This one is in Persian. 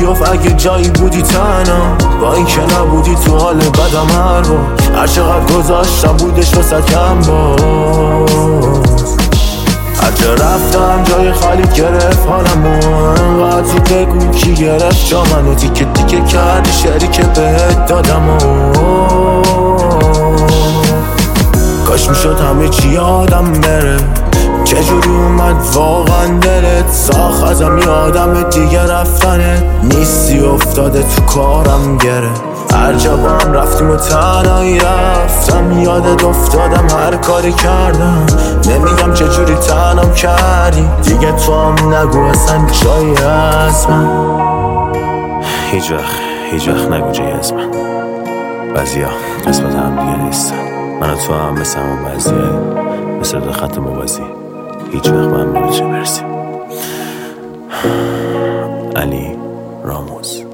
بیاف اگه جایی بودی تنها، با این که نبودی تو حال بدم هر بار. هر چقدر گذاشتم بودش واسه کم باز. هر جا رفتم جای خالی گرفت حالمو، انقدر زود بگو کی گرفت جا منو. تیکه تیکه کردی شعری که بهت دادم کاش میشد همه چی یادم بره. چجوری اومد واقعا دلت ساخت ازم یادم دیگه رفتنت نیستی، افتاده تو کارم گره. هر جا با هم رفتیم و تنهایی رفتم، یادت افتادم هر کاری کردم. نمیگم چجوری تنم کردی دیگه، تو هم نگو اصلا جایی از من. هیچ وقت نگو جایی از من. بعضیا قسمت هم دیگه نیستن، من و تو هم مثل همون بعضیه، مثل دو خط موازی هیچ وقت با هم نمیشه برسیم. علی راموز.